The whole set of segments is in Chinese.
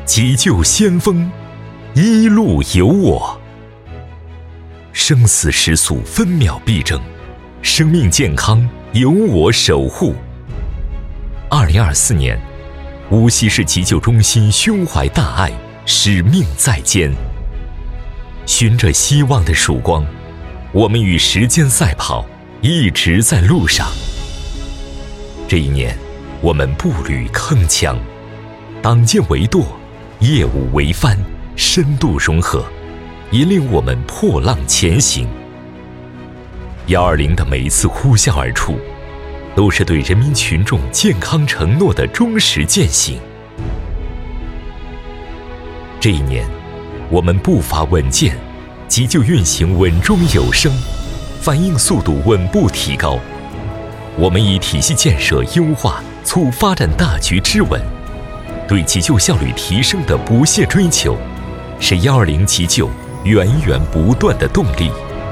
急救先锋，一路有我。生死时速分秒必争，生命健康由我守护。2024年，无锡市急救中心胸怀大爱，使命在肩。循着希望的曙光，我们与时间赛跑，一直在路上。这一年，我们步履铿锵，挡箭为舵，业务为帆，深度融合，引领我们破浪前行。120的每一次呼啸而出，都是对人民群众健康承诺的忠实践行。这一年，我们步伐稳健，急救运行稳中有升，反应速度稳步提高。我们以体系建设优化促发展大局之稳，对急救效率提升的不懈追求，是120急救源源不断的动力。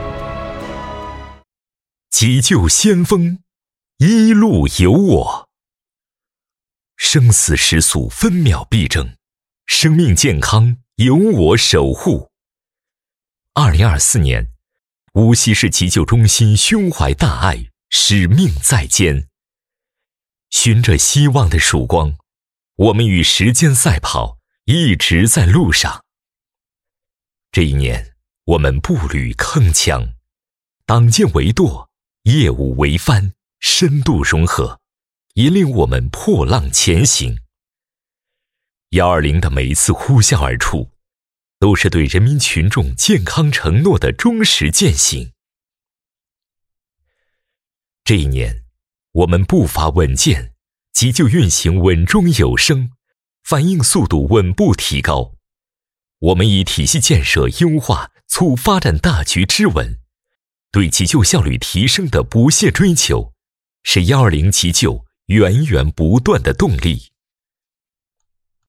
急救先锋，一路有我。生死时速分秒必争，生命健康由我守护。2024年，无锡市急救中心胸怀大爱，使命在肩。循着希望的曙光，我们与时间赛跑，一直在路上。这一年，我们步履铿锵，挡箭为舵，业务为帆，深度融合，引领我们破浪前行。120的每一次呼啸而出，都是对人民群众健康承诺的忠实践行。这一年，我们步伐稳健，急救运行稳中有升，反应速度稳步提高。我们以体系建设优化促发展大局之稳，对急救效率提升的不懈追求，是120急救源源不断的动力。